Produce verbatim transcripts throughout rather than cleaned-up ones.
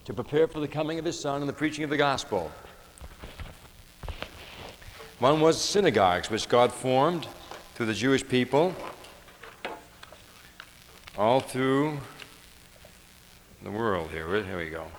to prepare for the coming of his Son and the preaching of the gospel. One was synagogues, which God formed through the Jewish people all through the world here. Here we go.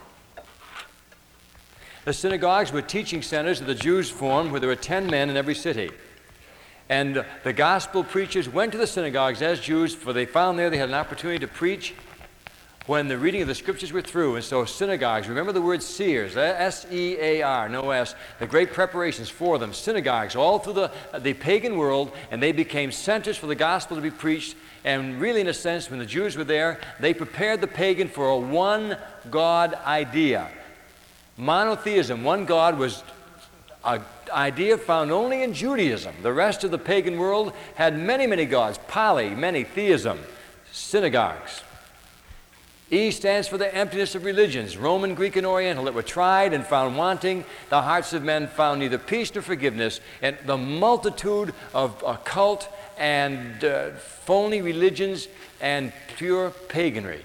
The synagogues were teaching centers that the Jews formed where there were ten men in every city. And the gospel preachers went to the synagogues as Jews, for they found there they had an opportunity to preach when the reading of the scriptures were through. And so synagogues, remember the word seers, S E A R, no S, the great preparations for them, synagogues all through the, the pagan world, and they became centers for the gospel to be preached. And really, in a sense, when the Jews were there, they prepared the pagan for a one God idea. Monotheism, one God, was an idea found only in Judaism. The rest of the pagan world had many, many gods, poly, many, theism, synagogues. E stands for the emptiness of religions, Roman, Greek, and Oriental, that were tried and found wanting. The hearts of men found neither peace nor forgiveness, and the multitude of occult and uh, phony religions and pure paganry.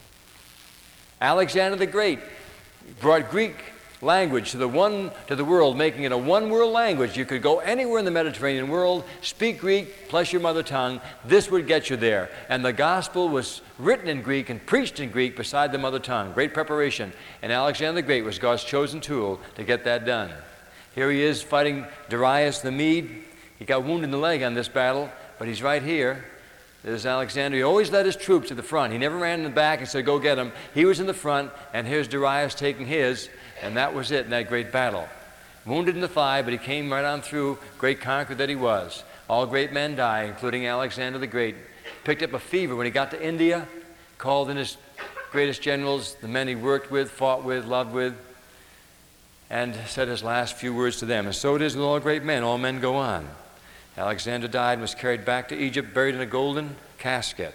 Alexander the Great brought Greek language to the one to the world, making it a one world language. You could go anywhere in the Mediterranean world, speak Greek plus your mother tongue. This would get you there. And the gospel was written in Greek and preached in Greek beside the mother tongue. Great preparation. And Alexander the Great was God's chosen tool to get that done. Here he is fighting Darius the Mede. He got wounded in the leg on this battle, but he's right here. There's Alexander. He always led his troops to the front. He never ran in the back and said, go get him. He was in the front, and here's Darius taking his, and that was it in that great battle. Wounded in the thigh, but he came right on through, great conqueror that he was. All great men die, including Alexander the Great. Picked up a fever when he got to India, called in his greatest generals, the men he worked with, fought with, loved with, and said his last few words to them. And so it is with all great men. All men go on. Alexander died and was carried back to Egypt, buried in a golden casket.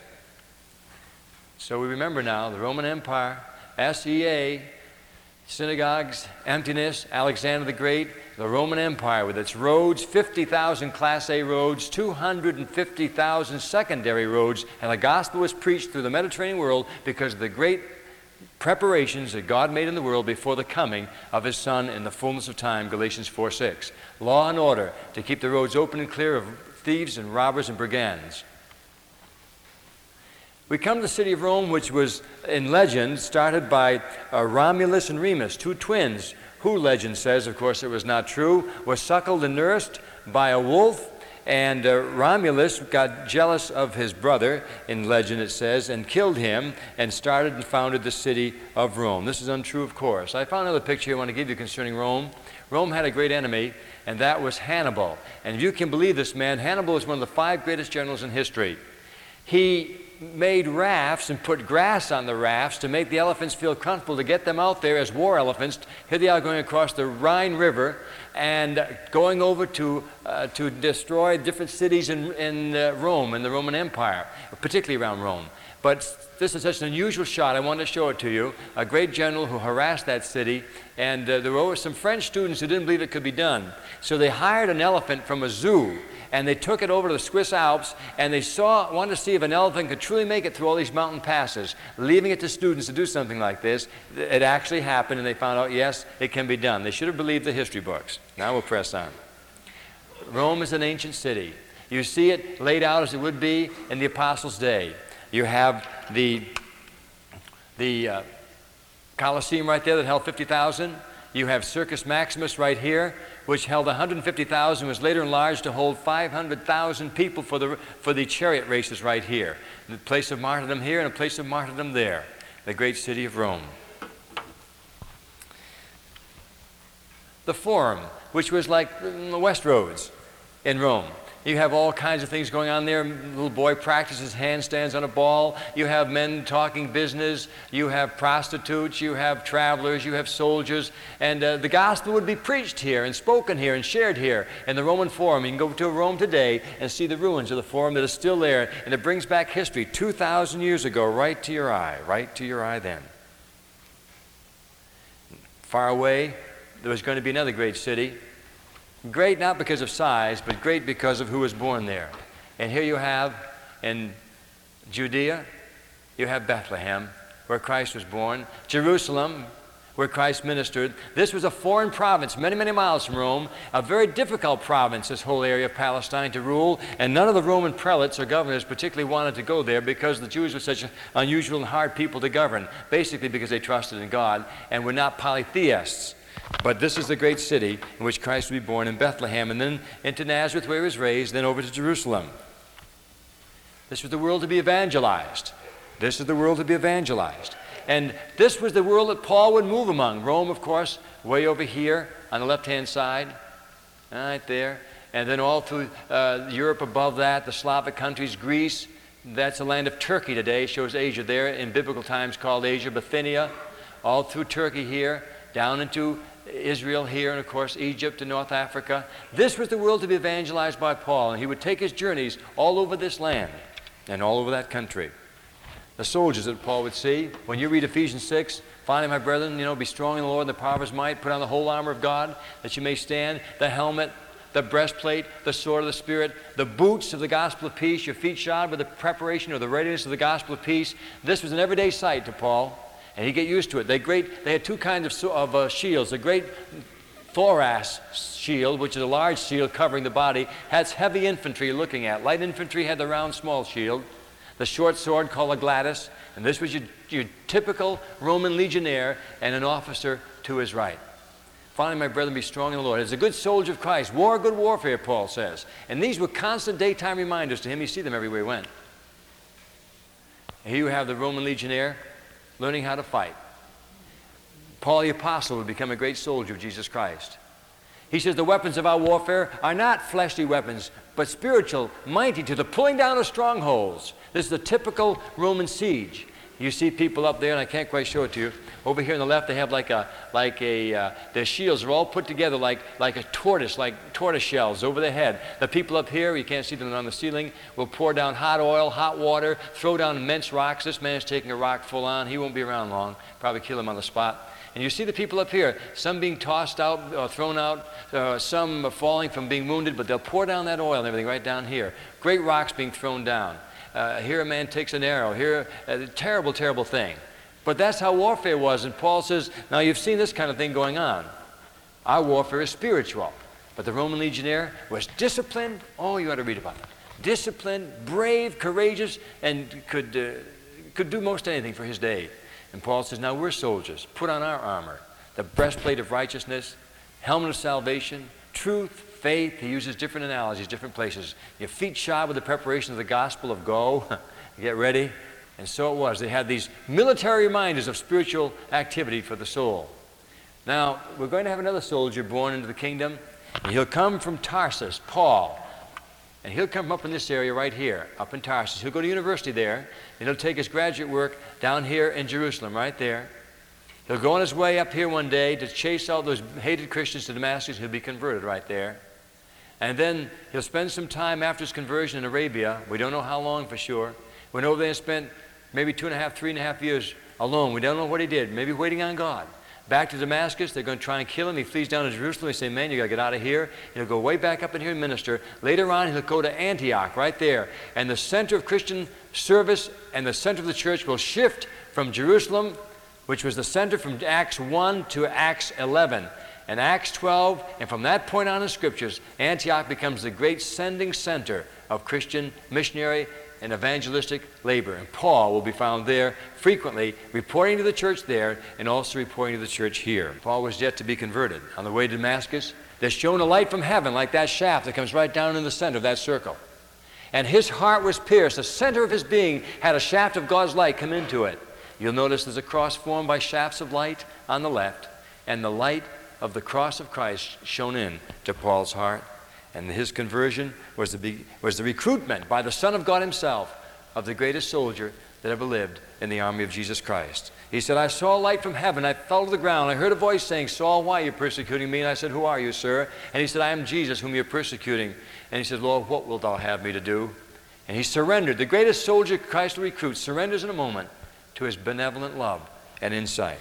So we remember now the Roman Empire, S E A, synagogues, emptiness, Alexander the Great, the Roman Empire with its roads, fifty thousand Class A roads, two hundred fifty thousand secondary roads, and the gospel was preached through the Mediterranean world because of the great preparations that God made in the world before the coming of his Son in the fullness of time, Galatians four six. Law and order to keep the roads open and clear of thieves and robbers and brigands. We come to the city of Rome, which was, in legend, started by uh, Romulus and Remus, two twins, who legend says, of course it was not true, were suckled and nursed by a wolf. And uh, Romulus got jealous of his brother, in legend it says, and killed him and started and founded the city of Rome. This is untrue, of course. I found another picture I want to give you concerning Rome. Rome had a great enemy, and that was Hannibal. And if you can believe this man, Hannibal was one of the five greatest generals in history. He made rafts and put grass on the rafts to make the elephants feel comfortable, to get them out there as war elephants. Here they are going across the Rhine River and going over to uh, to destroy different cities in, in uh, Rome, in the Roman Empire, particularly around Rome. But this is such an unusual shot, I wanted to show it to you. A great general who harassed that city, and uh, there were some French students who didn't believe it could be done. So they hired an elephant from a zoo, and they took it over to the Swiss Alps, and they saw, wanted to see if an elephant could truly make it through all these mountain passes, leaving it to students to do something like this. It actually happened, and they found out, yes, it can be done. They should have believed the history books. Now we'll press on. Rome is an ancient city. You see it laid out as it would be in the Apostles' day. You have the, the uh, Colosseum right there that held fifty thousand. You have Circus Maximus right here, which held one hundred fifty thousand, was later enlarged to hold five hundred thousand people for the, for the chariot races right here. The place of martyrdom here and a place of martyrdom there, the great city of Rome. The Forum, which was like the West Roads in Rome. You have all kinds of things going on there. A little boy practices handstands on a ball. You have men talking business. You have prostitutes. You have travelers. You have soldiers. And uh, the gospel would be preached here and spoken here and shared here in the Roman Forum. You can go to Rome today and see the ruins of the Forum that is still there. And it brings back history two thousand years ago right to your eye, right to your eye then. Far away, there was going to be another great city. Great not because of size, but great because of who was born there. And here you have, in Judea, you have Bethlehem, where Christ was born. Jerusalem, where Christ ministered. This was a foreign province, many, many miles from Rome, a very difficult province, this whole area of Palestine to rule, and none of the Roman prelates or governors particularly wanted to go there because the Jews were such unusual and hard people to govern, basically because they trusted in God and were not polytheists. But this is the great city in which Christ would be born, in Bethlehem, and then into Nazareth where he was raised, then over to Jerusalem. This was the world to be evangelized. This is the world to be evangelized. And this was the world that Paul would move among. Rome, of course, way over here on the left-hand side, right there. And then all through uh, Europe above that, the Slavic countries, Greece. That's the land of Turkey today. Shows Asia there, in biblical times called Asia, Bithynia. All through Turkey here, down into Israel here, and of course Egypt and North Africa. This was the world to be evangelized by Paul. And he would take his journeys all over this land and all over that country. The soldiers that Paul would see. When you read Ephesians six, finally, my brethren, you know, be strong in the Lord and the power of his might. Put on the whole armor of God, that you may stand. The helmet, the breastplate, the sword of the Spirit, the boots of the gospel of peace, your feet shod with the preparation or the readiness of the gospel of peace. This was an everyday sight to Paul, and he'd get used to it. They, great, they had two kinds of, of uh, shields. The great thorax shield, which is a large shield covering the body, has heavy infantry you're looking at. Light infantry had the round, small shield. The short sword called a gladius, and this was your, your typical Roman legionnaire and an officer to his right. Finally, my brethren, be strong in the Lord. As a good soldier of Christ, war good warfare, Paul says. And these were constant daytime reminders to him. You see them everywhere he went. And here you have the Roman legionnaire learning how to fight. Paul the Apostle would become a great soldier of Jesus Christ. He says the weapons of our warfare are not fleshly weapons, but spiritual, mighty to the pulling down of strongholds. This is the typical Roman siege. You see people up there, and I can't quite show it to you. Over here on the left, they have like a, like a, uh, their shields are all put together like, like a tortoise, like tortoise shells over their head. The people up here, you can't see them on the ceiling, will pour down hot oil, hot water, throw down immense rocks. This man's taking a rock full on. He won't be around long. Probably kill him on the spot. And you see the people up here, some being tossed out or thrown out, uh, some falling from being wounded, but they'll pour down that oil and everything right down here. Great rocks being thrown down. Uh, here a man takes an arrow. Here, a terrible, terrible thing. But that's how warfare was. And Paul says, now you've seen this kind of thing going on. Our warfare is spiritual. But the Roman legionnaire was disciplined. Oh, you ought to read about it. Disciplined, brave, courageous, and could, uh, could do most anything for his day. And Paul says, now we're soldiers. Put on our armor, the breastplate of righteousness, helmet of salvation, truth, faith. He uses different analogies, different places. Your feet shod with the preparation of the gospel of go. Get ready. And so it was. They had these military reminders of spiritual activity for the soul. Now, we're going to have another soldier born into the kingdom. And he'll come from Tarsus, Paul. And he'll come up in this area right here, up in Tarsus. He'll go to university there, and he'll take his graduate work down here in Jerusalem, right there. He'll go on his way up here one day to chase out those hated Christians to Damascus. He'll be converted right there. And then he'll spend some time after his conversion in Arabia. We don't know how long for sure. Went over there and spent maybe two and a half, three and a half years alone. We don't know what he did. Maybe waiting on God. Back to Damascus, they're going to try and kill him. He flees down to Jerusalem. They say, man, you got to get out of here. He'll go way back up in here and minister. Later on, he'll go to Antioch, right there. And the center of Christian service and the center of the church will shift from Jerusalem, which was the center from Acts one to Acts eleven. And Acts twelve, and from that point on in Scriptures, Antioch becomes the great sending center of Christian missionary and evangelistic labor. And Paul will be found there frequently, reporting to the church there and also reporting to the church here. Paul was yet to be converted. On the way to Damascus, there's shown a light from heaven like that shaft that comes right down in the center of that circle. And his heart was pierced. The center of his being had a shaft of God's light come into it. You'll notice there's a cross formed by shafts of light on the left, and the light of the cross of Christ shone in to Paul's heart. And his conversion was the, be, was the recruitment by the Son of God himself of the greatest soldier that ever lived in the army of Jesus Christ. He said, I saw a light from heaven. I fell to the ground. I heard a voice saying, Saul, why are you persecuting me? And I said, who are you, sir? And he said, I am Jesus whom you're persecuting. And he said, Lord, what wilt thou have me to do? And he surrendered. The greatest soldier Christ will recruit surrenders in a moment to his benevolent love and insight.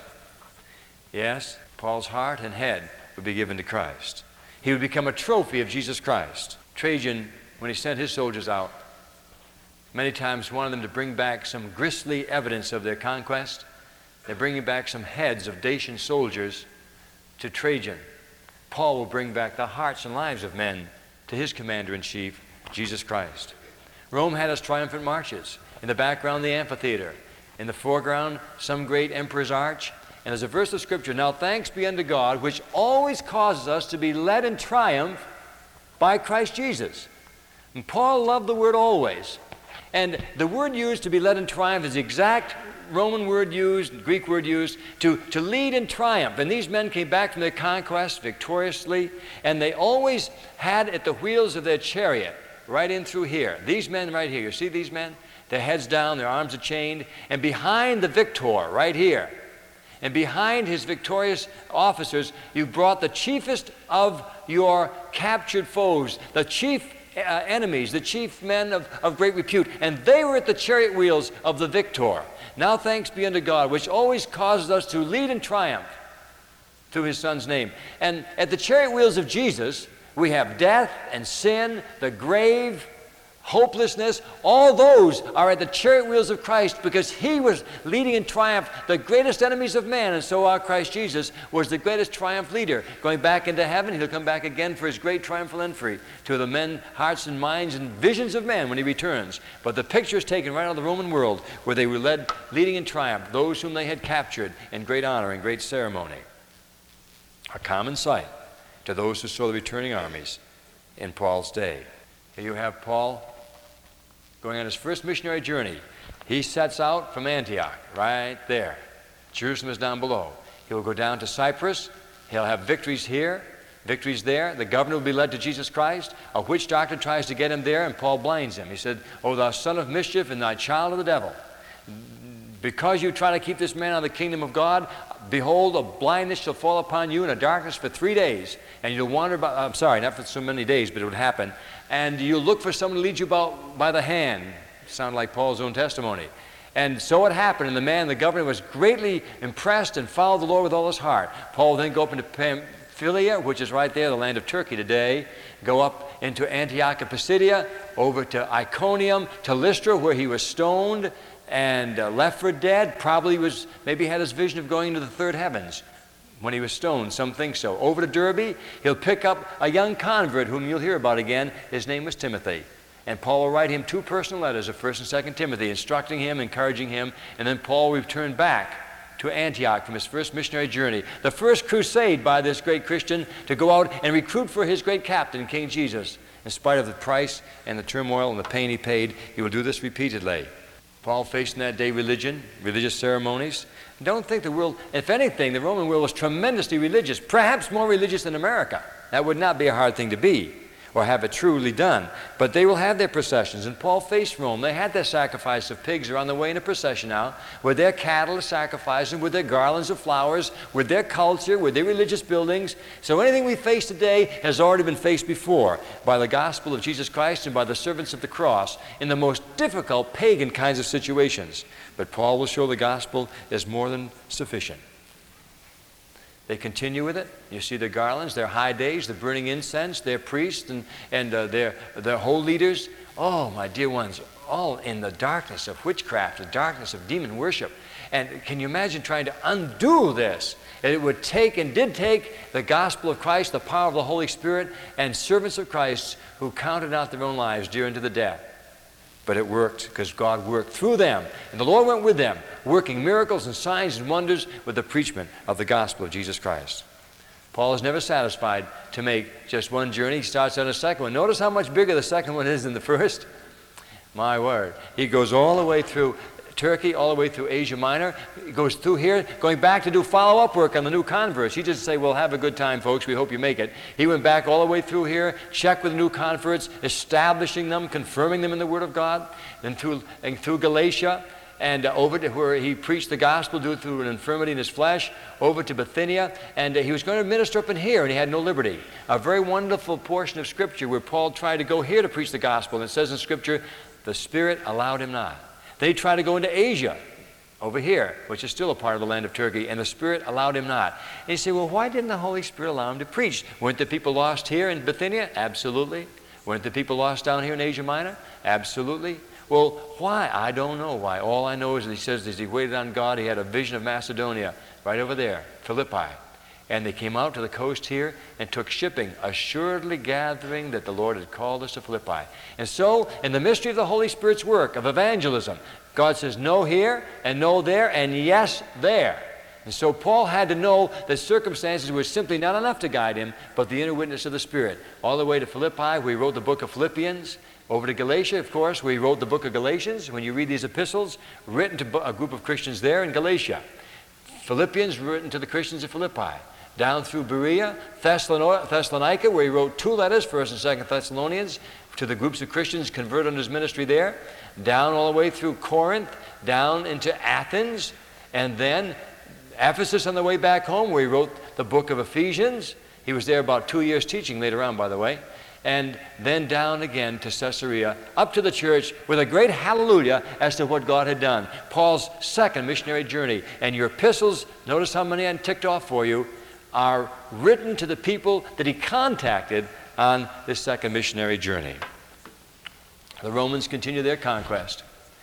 Yes, Paul's heart and head would be given to Christ. He would become a trophy of Jesus Christ. Trajan, when he sent his soldiers out, many times wanted them to bring back some grisly evidence of their conquest. They're bringing back some heads of Dacian soldiers to Trajan. Paul will bring back the hearts and lives of men to his commander-in-chief, Jesus Christ. Rome had its triumphant marches. In the background, the amphitheater. In the foreground, some great emperor's arch. And there's a verse of Scripture, "Now thanks be unto God, which always causes us to be led in triumph by Christ Jesus." And Paul loved the word always. And the word used to be led in triumph is the exact Roman word used, Greek word used, to, to lead in triumph. And these men came back from their conquest victoriously, and they always had at the wheels of their chariot, right in through here. These men right here, you see these men? Their heads down, their arms are chained, and behind the victor, right here, and behind his victorious officers, you brought the chiefest of your captured foes, the chief uh, enemies, the chief men of, of great repute, and they were at the chariot wheels of the victor. Now thanks be unto God, which always causes us to lead in triumph through his Son's name. And at the chariot wheels of Jesus, we have death and sin, the grave, hopelessness. All those are at the chariot wheels of Christ, because he was leading in triumph the greatest enemies of man, and so our Christ Jesus was the greatest triumph leader. Going back into heaven, he'll come back again for his great triumphal entry to the men, hearts and minds and visions of men when he returns. But the picture is taken right out of the Roman world, where they were led, leading in triumph, those whom they had captured in great honor and great ceremony. A common sight to those who saw the returning armies in Paul's day. Here you have Paul going on his first missionary journey. He sets out from Antioch, right there. Jerusalem is down below. He'll go down to Cyprus. He'll have victories here, victories there. The governor will be led to Jesus Christ. A witch doctor tries to get him there, and Paul blinds him. He said, "O thou son of mischief, and thy child of the devil, because you try to keep this man out of the kingdom of God, behold, a blindness shall fall upon you, and a darkness for three days. And you'll wander about," I'm sorry, not for so many days, but it would happen. "And you'll look for someone to lead you about by the hand." Sound like Paul's own testimony. And so it happened, and the man, the governor, was greatly impressed and followed the Lord with all his heart. Paul will then go up into Pamphylia, which is right there, the land of Turkey today, go up into Antioch of Pisidia, over to Iconium, to Lystra, where he was stoned and uh, left for dead. Probably was, maybe had his vision of going into the third heavens when he was stoned. Some think so. Over to Derbe, he'll pick up a young convert whom you'll hear about again. His name was Timothy. And Paul will write him two personal letters of First and Second Timothy, instructing him, encouraging him, and then Paul will return back to Antioch from his first missionary journey. The first crusade by this great Christian to go out and recruit for his great captain, King Jesus. In spite of the price and the turmoil and the pain he paid, he will do this repeatedly. Paul faced in that day religion, religious ceremonies. Don't think the world, if anything, the Roman world was tremendously religious, perhaps more religious than America. That would not be a hard thing to be or have it truly done. But they will have their processions, and Paul faced Rome. They had their sacrifice of pigs. They're on the way in a procession now, with their cattle sacrificing, with their garlands of flowers, with their culture, with their religious buildings. So anything we face today has already been faced before by the gospel of Jesus Christ and by the servants of the cross in the most difficult pagan kinds of situations. But Paul will show the gospel is more than sufficient. They continue with it. You see their garlands, their high days, the burning incense, their priests and, and uh, their, their whole leaders. Oh, my dear ones, all in the darkness of witchcraft, the darkness of demon worship. And can you imagine trying to undo this? It would take and did take the gospel of Christ, the power of the Holy Spirit, and servants of Christ who counted out their own lives dear unto the death. But it worked because God worked through them. And the Lord went with them, working miracles and signs and wonders with the preachment of the gospel of Jesus Christ. Paul is never satisfied to make just one journey. He starts on a second one. Notice how much bigger the second one is than the first. My word. He goes all the way through Turkey, all the way through Asia Minor. He goes through here, going back to do follow-up work on the new converts. He doesn't say, well, have a good time, folks. We hope you make it. He went back all the way through here, checked with the new converts, establishing them, confirming them in the Word of God. Then through, and through Galatia, and uh, over to where he preached the gospel due through an infirmity in his flesh, over to Bithynia, and uh, he was going to minister up in here, and he had no liberty. A very wonderful portion of Scripture where Paul tried to go here to preach the gospel, and it says in Scripture, the Spirit allowed him not. They tried to go into Asia, over here, which is still a part of the land of Turkey, and the Spirit allowed him not. And you say, well, why didn't the Holy Spirit allow him to preach? Weren't the people lost here in Bithynia? Absolutely. Weren't the people lost down here in Asia Minor? Absolutely. Well, why? I don't know why. All I know is that he says as he waited on God, he had a vision of Macedonia right over there, Philippi. And they came out to the coast here and took shipping, assuredly gathering that the Lord had called us to Philippi. And so, in the mystery of the Holy Spirit's work of evangelism, God says no here and no there and yes there. And so Paul had to know that circumstances were simply not enough to guide him, but the inner witness of the Spirit. All the way to Philippi, where he wrote the book of Philippians. Over to Galatia, of course, where he wrote the book of Galatians. When you read these epistles, written to a group of Christians there in Galatia. Philippians, written to the Christians of Philippi. Down through Berea, Thessalonica, where he wrote two letters, First and Second Thessalonians, to the groups of Christians converted under his ministry there. Down all the way through Corinth, down into Athens, and then Ephesus on the way back home, where he wrote the book of Ephesians. He was there about two years teaching later on, by the way. And then down again to Caesarea, up to the church with a great hallelujah as to what God had done. Paul's second missionary journey. And your epistles, notice how many I ticked off for you, are written to the people that he contacted on this second missionary journey. The Romans continued their conquest.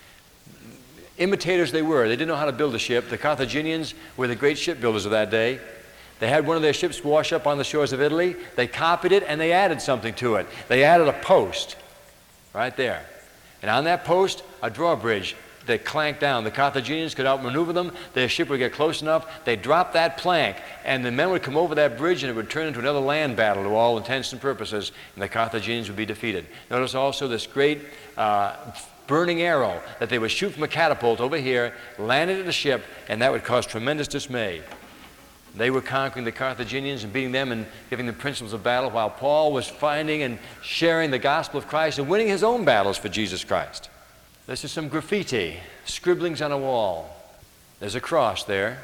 Imitators they were. They didn't know how to build a ship. The Carthaginians were the great shipbuilders of that day. They had one of their ships wash up on the shores of Italy. They copied it and they added something to it. They added a post right there. And on that post, a drawbridge that clanked down. The Carthaginians could outmaneuver them. Their ship would get close enough. They'd drop that plank, and the men would come over that bridge, and it would turn into another land battle to all intents and purposes, and the Carthaginians would be defeated. Notice also this great uh, burning arrow that they would shoot from a catapult over here, landed in the ship, and that would cause tremendous dismay. They were conquering the Carthaginians and beating them and giving them principles of battle, while Paul was finding and sharing the gospel of Christ and winning his own battles for Jesus Christ. This is some graffiti, scribblings on a wall. There's a cross there.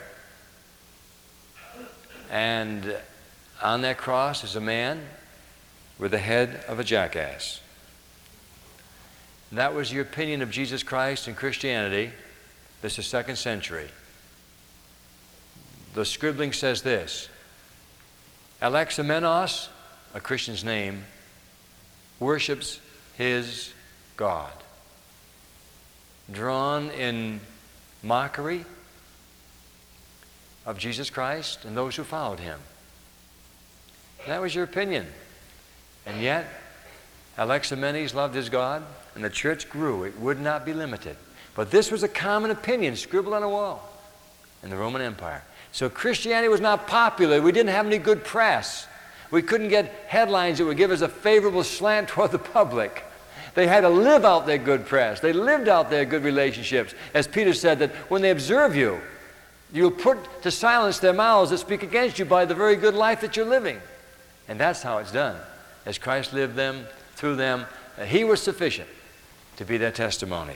And on that cross is a man with the head of a jackass. That was your opinion of Jesus Christ and Christianity. This is second century. The scribbling says this: Alexamenos, a Christian's name, worships his God. Drawn in mockery of Jesus Christ and those who followed him. That was your opinion. And yet, Alexamenes loved his God, and the church grew. It would not be limited. But this was a common opinion scribbled on a wall in the Roman Empire. So Christianity was not popular. We didn't have any good press. We couldn't get headlines that would give us a favorable slant toward the public. They had to live out their good press. They lived out their good relationships. As Peter said, that when they observe you, you'll put to silence their mouths that speak against you by the very good life that you're living. And that's how it's done. As Christ lived them, through them, he was sufficient to be their testimony.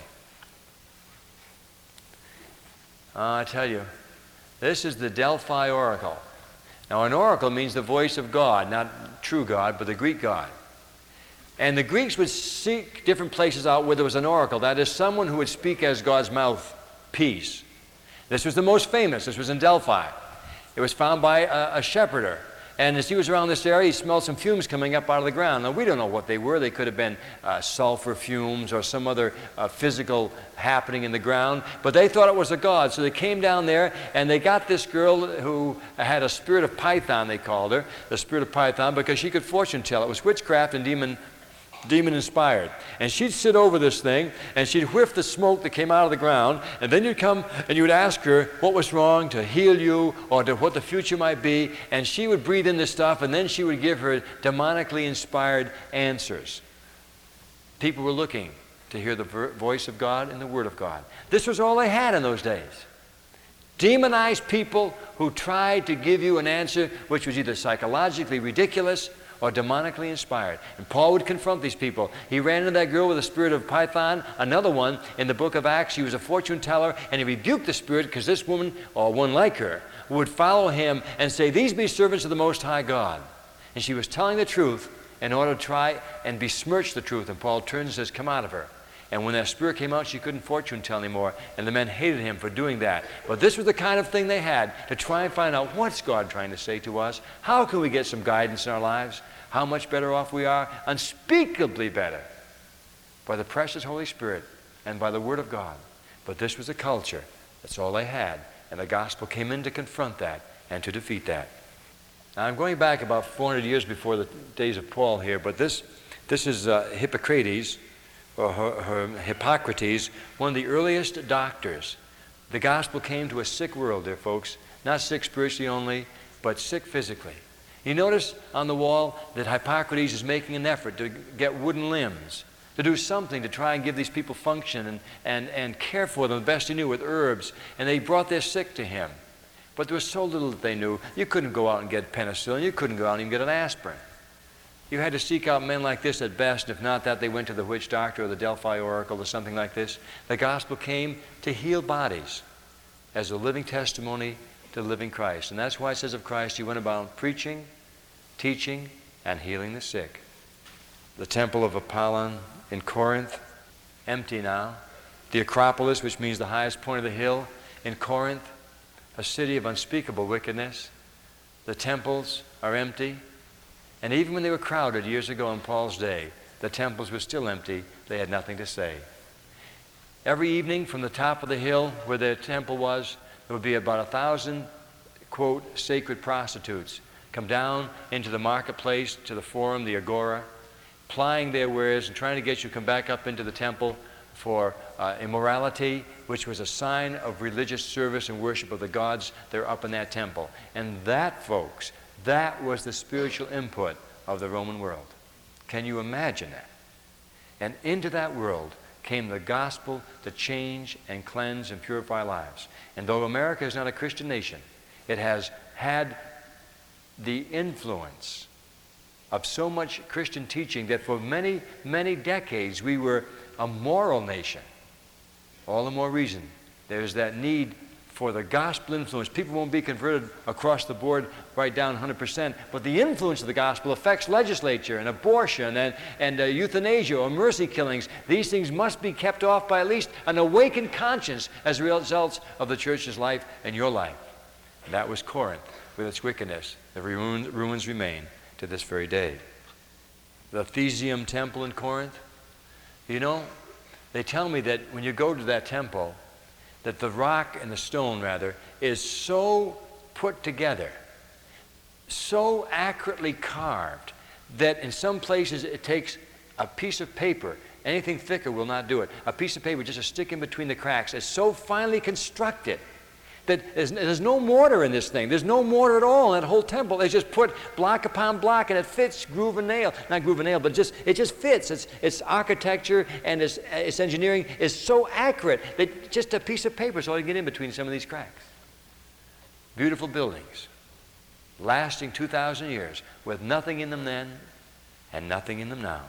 Uh, I tell you, this is the Delphi oracle. Now, an oracle means the voice of God, not true God, but the Greek God. And the Greeks would seek different places out where there was an oracle. That is, someone who would speak as God's mouthpiece. This was the most famous. This was in Delphi. It was found by a, a shepherder. And as he was around this area, he smelled some fumes coming up out of the ground. Now, we don't know what they were. They could have been uh, sulfur fumes or some other uh, physical happening in the ground. But they thought it was a god. So they came down there, and they got this girl who had a spirit of Python, they called her, the spirit of Python, because she could fortune tell. It was witchcraft and demon demon inspired. And she'd sit over this thing and she'd whiff the smoke that came out of the ground, and then you'd come and you would ask her what was wrong, to heal you or to what the future might be, and she would breathe in this stuff, and then she would give her demonically inspired answers. People were looking to hear the voice of God and the Word of God. This was all they had in those days. Demonized people who tried to give you an answer which was either psychologically ridiculous or demonically inspired. And Paul would confront these people. He ran into that girl with the spirit of Python. Another one in the book of Acts, she was a fortune teller, and he rebuked the spirit because this woman, or one like her, would follow him and say, "These be servants of the Most High God." And she was telling the truth in order to try and besmirch the truth. And Paul turns and says, "Come out of her." And when that spirit came out, she couldn't fortune tell anymore, and the men hated him for doing that. But this was the kind of thing they had to try and find out, what's God trying to say to us? How can we get some guidance in our lives? How much better off we are? Unspeakably better by the precious Holy Spirit and by the Word of God. But this was a culture. That's all they had. And the gospel came in to confront that and to defeat that. Now, I'm going back about four hundred years before the days of Paul here, but this, this is uh, Hippocrates, or her, her, Hippocrates, one of the earliest doctors. The gospel came to a sick world, dear folks, not sick spiritually only, but sick physically. You notice on the wall that Hippocrates is making an effort to get wooden limbs, to do something to try and give these people function and, and, and care for them the best he knew with herbs. And they brought their sick to him. But there was so little that they knew. You couldn't go out and get penicillin. You couldn't go out and even get an aspirin. You had to seek out men like this at best. If not that, they went to the witch doctor or the Delphi oracle or something like this. The gospel came to heal bodies as a living testimony to the living Christ. And that's why it says of Christ, he went about preaching, teaching, and healing the sick. The temple of Apollon in Corinth, empty now. The Acropolis, which means the highest point of the hill in Corinth, a city of unspeakable wickedness. The temples are empty. And even when they were crowded years ago in Paul's day, the temples were still empty. They had nothing to say. Every evening from the top of the hill where the temple was, there would be about a thousand, quote, sacred prostitutes come down into the marketplace, to the forum, the agora, plying their wares and trying to get you to come back up into the temple for uh, immorality, which was a sign of religious service and worship of the gods that are up in that temple. And that, folks, that was the spiritual input of the Roman world. Can you imagine that? And into that world came the gospel to change and cleanse and purify lives. And though America is not a Christian nation, it has had the influence of so much Christian teaching that for many, many decades we were a moral nation. All the more reason there's that need for the gospel influence. People won't be converted across the board right down one hundred percent, but the influence of the gospel affects legislature and abortion and, and uh, euthanasia or mercy killings. These things must be kept off by at least an awakened conscience as a result of the church's life and your life. And that was Corinth with its wickedness. The ruins, ruins remain to this very day. The Theseum temple in Corinth, you know, they tell me that when you go to that temple, that the rock and the stone, rather, is so put together, so accurately carved, that in some places it takes a piece of paper. Anything thicker will not do it. A piece of paper just to stick in between the cracks. It's so finely constructed that there's, there's no mortar in this thing. There's no mortar at all in that whole temple. They just put block upon block, and it fits groove and nail. Not groove and nail, but just it just fits. Its its architecture and its, its engineering is so accurate that just a piece of paper is all you get in between some of these cracks. Beautiful buildings, lasting two thousand years, with nothing in them then and nothing in them now.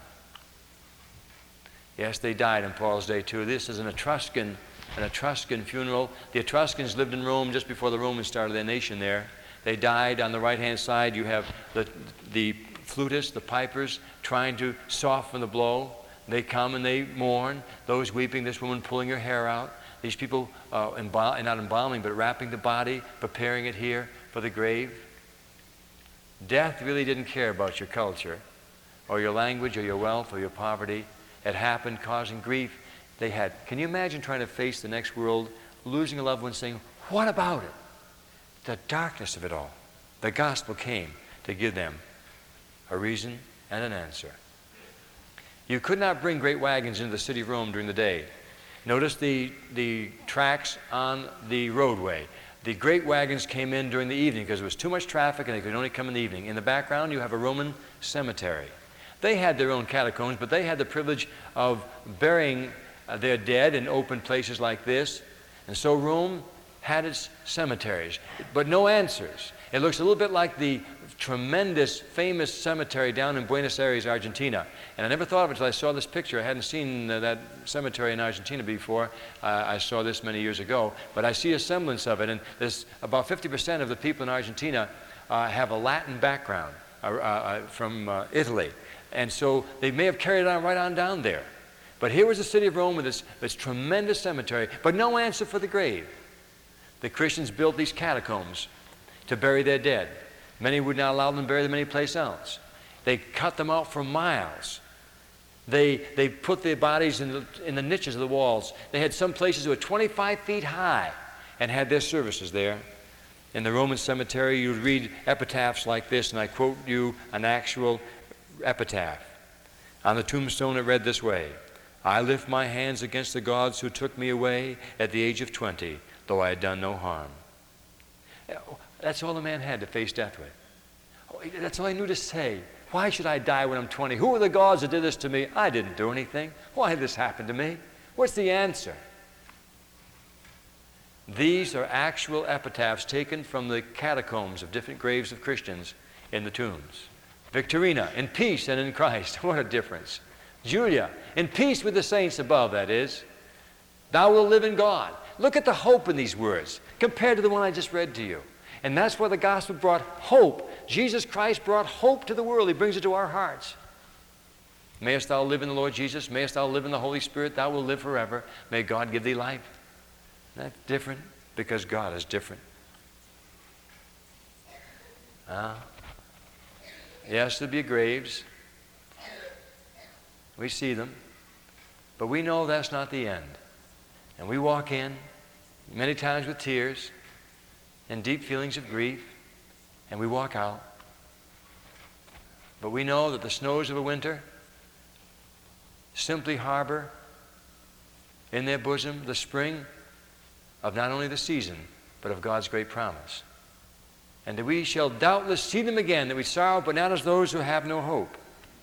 Yes, they died in Paul's day too. This is an Etruscan An Etruscan funeral. The Etruscans lived in Rome just before the Romans started their nation there. They died. On the right-hand side, you have the, the flutists, the pipers, trying to soften the blow. They come and they mourn. Those weeping, this woman pulling her hair out. These people, uh, embal- not embalming, but wrapping the body, preparing it here for the grave. Death really didn't care about your culture or your language or your wealth or your poverty. It happened causing grief. They had, can you imagine trying to face the next world, losing a loved one, saying, what about it? The darkness of it all. The gospel came to give them a reason and an answer. You could not bring great wagons into the city of Rome during the day. Notice the, the tracks on the roadway. The great wagons came in during the evening because there was too much traffic and they could only come in the evening. In the background, you have a Roman cemetery. They had their own catacombs, but they had the privilege of burying Uh, their dead in open places like this. And so Rome had its cemeteries, but no answers. It looks a little bit like the tremendous, famous cemetery down in Buenos Aires, Argentina. And I never thought of it until I saw this picture. I hadn't seen uh, that cemetery in Argentina before. Uh, I saw this many years ago. But I see a semblance of it. And there's about fifty percent of the people in Argentina uh, have a Latin background uh, uh, from uh, Italy. And so they may have carried it on right on down there. But here was the city of Rome with its, its tremendous cemetery, but no answer for the grave. The Christians built these catacombs to bury their dead. Many would not allow them to bury them any place else. They cut them out for miles They, they put their bodies in the, in the niches of the walls. They had some places that were twenty-five feet high and had their services there. In the Roman cemetery, you would read epitaphs like this, and I quote you an actual epitaph. On the tombstone it read this way: I lift my hands against the gods who took me away at the age of twenty, though I had done no harm. That's all the man had to face death with. That's all he knew to say. Why should I die when I'm twenty? Who are the gods that did this to me? I didn't do anything. Why did this happen to me? What's the answer? These are actual epitaphs taken from the catacombs of different graves of Christians in the tombs. Victorina, in peace and in Christ. What a difference. Julia, in peace with the saints above, that is. Thou wilt live in God. Look at the hope in these words compared to the one I just read to you. And that's why the gospel brought hope. Jesus Christ brought hope to the world. He brings it to our hearts. Mayest thou live in the Lord Jesus. Mayest thou live in the Holy Spirit. Thou wilt live forever. May God give thee life. That's different because God is different. Uh, yes, there'll be graves. We see them. But we know that's not the end. And we walk in, many times with tears and deep feelings of grief, and we walk out. But we know that the snows of a winter simply harbor in their bosom the spring of not only the season, but of God's great promise. And that we shall doubtless see them again, that we sorrow, but not as those who have no hope.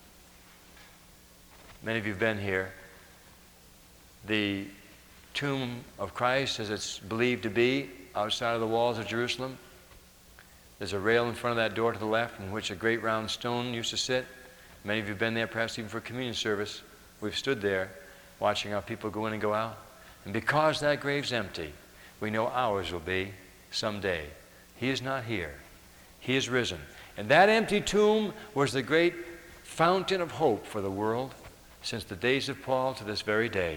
Many of you have been here. The tomb of Christ, as it's believed to be, outside of the walls of Jerusalem. There's a rail in front of that door to the left in which a great round stone used to sit. Many of you have been there, perhaps even for communion service. We've stood there watching our people go in and go out. And because that grave's empty, we know ours will be someday. He is not here. He is risen. And that empty tomb was the great fountain of hope for the world since the days of Paul to this very day.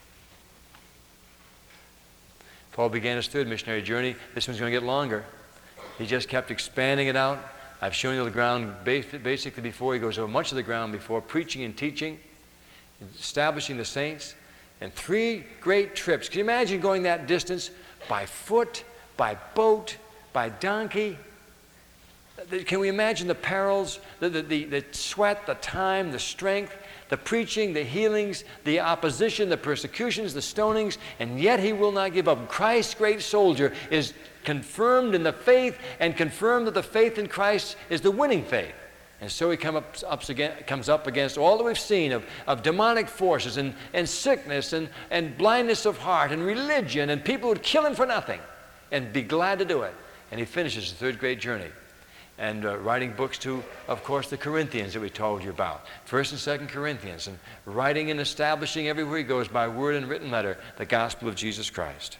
Paul began his third missionary journey. This one's going to get longer. He just kept expanding it out. I've shown you the ground basically before. He goes over much of the ground before, preaching and teaching, establishing the saints, and three great trips. Can you imagine going that distance by foot, by boat, by donkey? Can we imagine the perils, the, the, the, the sweat, the time, the strength, the preaching, the healings, the opposition, the persecutions, the stonings, and yet he will not give up. Christ's great soldier is confirmed in the faith and confirmed that the faith in Christ is the winning faith. And so he come up, up again, comes up against all that we've seen of, of demonic forces and, and sickness and, and blindness of heart and religion, and people would kill him for nothing and be glad to do it. And he finishes the third great journey. And uh, writing books to, of course, the Corinthians that we told you about. First and Second Corinthians. And writing and establishing everywhere he goes by word and written letter the gospel of Jesus Christ.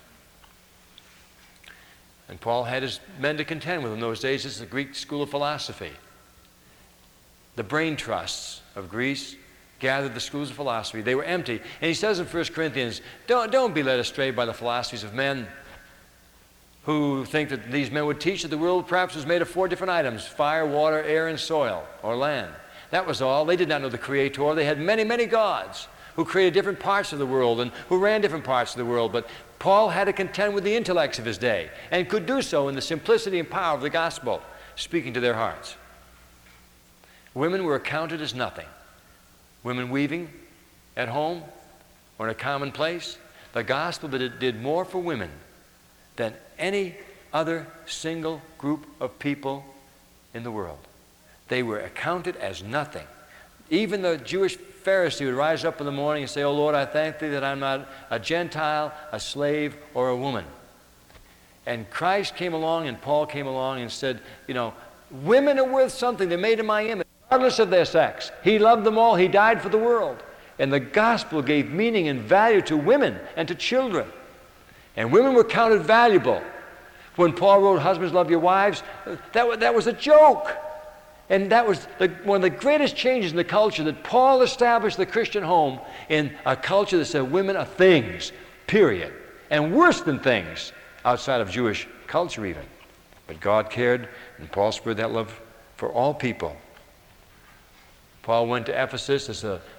And Paul had his men to contend with in those days. This is the Greek school of philosophy. The brain trusts of Greece gathered the schools of philosophy. They were empty. And he says in First Corinthians, don't, don't be led astray by the philosophies of men, who think that these men would teach that the world perhaps was made of four different items: fire, water, air, and soil, or land. That was all. They did not know the Creator. They had many, many gods who created different parts of the world and who ran different parts of the world. But Paul had to contend with the intellects of his day and could do so in the simplicity and power of the gospel, speaking to their hearts. Women were accounted as nothing. Women weaving at home or in a common place. The gospel did, did more for women than any other single group of people in the world. They were accounted as nothing. Even the Jewish Pharisee would rise up in the morning and say, "Oh Lord, I thank thee that I'm not a Gentile, a slave, or a woman." And Christ came along and Paul came along and said, you know, women are worth something. They're made in my image, regardless of their sex. He loved them all. He died for the world. And the gospel gave meaning and value to women and to children. And women were counted valuable. When Paul wrote, "Husbands, love your wives," that was, that was a joke. And that was the, one of the greatest changes in the culture, that Paul established the Christian home in a culture that said women are things, period. And worse than things outside of Jewish culture even. But God cared, and Paul spread that love for all people. Paul went to Ephesus as a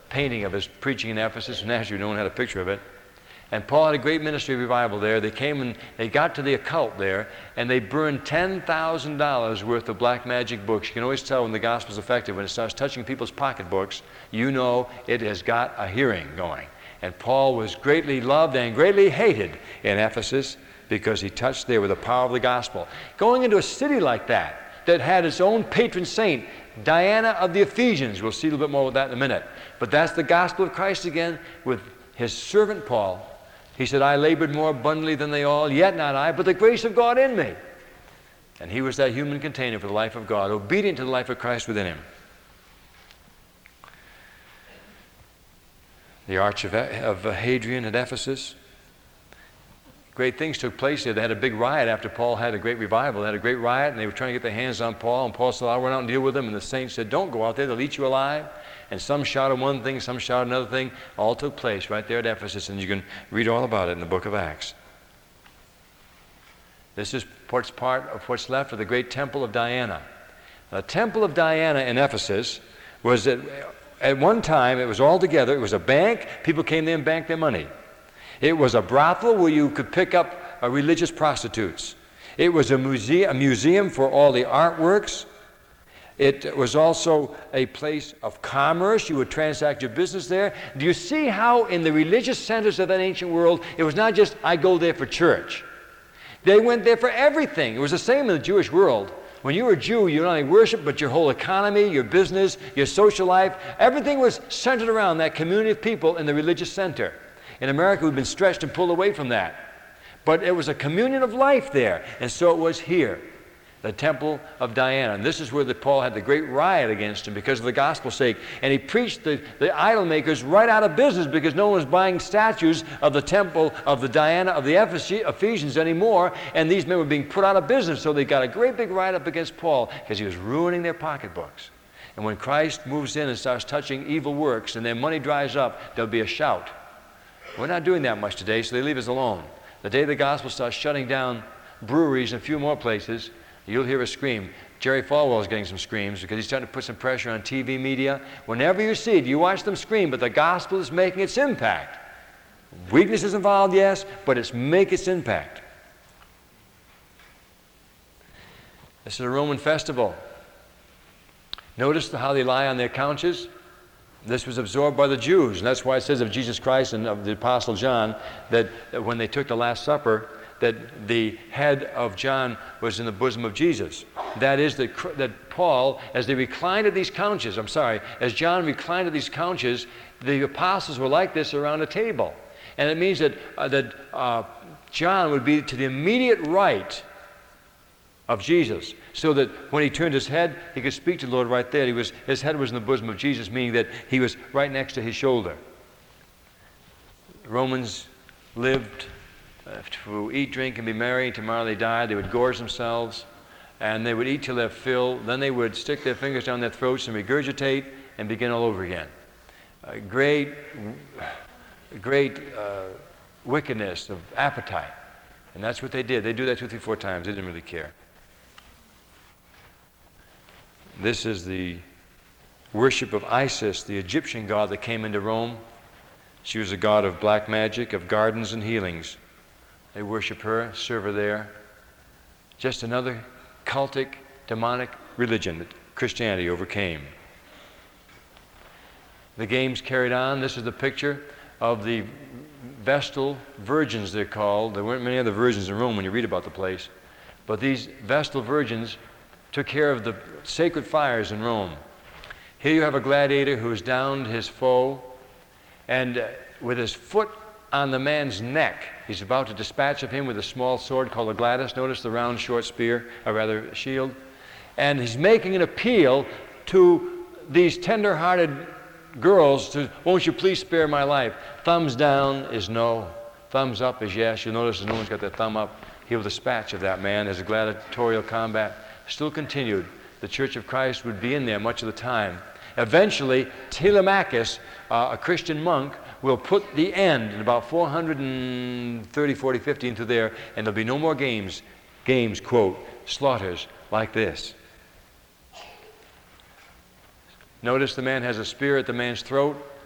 painting of his preaching in Ephesus, and as you know, had a picture of it. And Paul had a great ministry revival there. They came and they got to the occult there, and they burned ten thousand dollars worth of black magic books. You can always tell when the gospel's effective. When it starts touching people's pocketbooks, you know it has got a hearing going. And Paul was greatly loved and greatly hated in Ephesus because he touched there with the power of the gospel. Going into a city like that, that had its own patron saint, Diana of the Ephesians. We'll see a little bit more with that in a minute. But that's the gospel of Christ again with his servant Paul. He said, I labored more abundantly than they all, yet not I, but the grace of God in me. And he was that human container for the life of God, obedient to the life of Christ within him. The Arch of, of Hadrian at Ephesus. Great things took place there. They had a big riot after Paul had a great revival. They had a great riot, and they were trying to get their hands on Paul. And Paul said, I'll run out and deal with them. And the saints said, don't go out there. They'll eat you alive. And some shouted one thing, some shouted another thing. All took place right there at Ephesus, and you can read all about it in the book of Acts. This is what's part of what's left of the great temple of Diana. The temple of Diana in Ephesus was that at one time, it was all together. It was a bank. People came there and banked their money. It was a brothel where you could pick up uh, religious prostitutes. It was a, muse- a museum for all the artworks. It was also a place of commerce. You would transact your business there. Do you see how in the religious centers of that ancient world, it was not just, I go there for church. They went there for everything. It was the same in the Jewish world. When you were a Jew, you not only worshiped, but your whole economy, your business, your social life, everything was centered around that community of people in the religious center. In America, we've been stretched and pulled away from that. But it was a communion of life there, and so it was here, the temple of Diana. And this is where the, Paul had the great riot against him because of the gospel's sake. And he preached the, the idol makers right out of business because no one was buying statues of the temple of the Diana of the Ephesians anymore, and these men were being put out of business. So they got a great big riot up against Paul because he was ruining their pocketbooks. And when Christ moves in and starts touching evil works and their money dries up, there'll be a shout. We're not doing that much today, so they leave us alone. The day the gospel starts shutting down breweries and a few more places, you'll hear a scream. Jerry Falwell's getting some screams because he's starting to put some pressure on T V media. Whenever you see it, you watch them scream, but the gospel is making its impact. Weakness is involved, yes, but it's making its impact. This is a Roman festival. Notice how they lie on their couches. This was absorbed by the Jews, and that's why it says of Jesus Christ and of the Apostle John that, that when they took the Last Supper, that the head of John was in the bosom of Jesus. That is that, that Paul, as they reclined at these couches, I'm sorry, as John reclined at these couches, the apostles were like this around a table. And it means that, uh, that uh, John would be to the immediate right of Jesus, so that when he turned his head, he could speak to the Lord right there. He was, his head was in the bosom of Jesus, meaning that he was right next to his shoulder. The Romans lived uh, to eat, drink, and be merry. Tomorrow they died. They would gorge themselves, and they would eat till their fill. Then they would stick their fingers down their throats and regurgitate and begin all over again. A great, great uh, wickedness of appetite. And that's what they did. They do that two, three, four times. They didn't really care. This is the worship of Isis, the Egyptian god that came into Rome. She was a god of black magic, of gardens and healings. They worship her, serve her there. Just another cultic, demonic religion that Christianity overcame. The games carried on. This is the picture of the Vestal Virgins, they're called. There weren't many other virgins in Rome when you read about the place. But these Vestal Virgins took care of the sacred fires in Rome. Here you have a gladiator who has downed his foe, and uh, with his foot on the man's neck, he's about to dispatch of him with a small sword called a gladius. Notice the round, short spear, or rather shield. And he's making an appeal to these tender-hearted girls to, won't you please spare my life? Thumbs down is no. Thumbs up is yes. You'll notice that no one's got their thumb up. He'll dispatch of that man as a gladiatorial combat still continued. The Church of Christ would be in there much of the time. Eventually, Telemachus, uh, a Christian monk, will put the end in about four hundred thirty, forty, fifty into there, and there'll be no more games, games, quote, slaughters like this. Notice the man has a spear at the man's throat.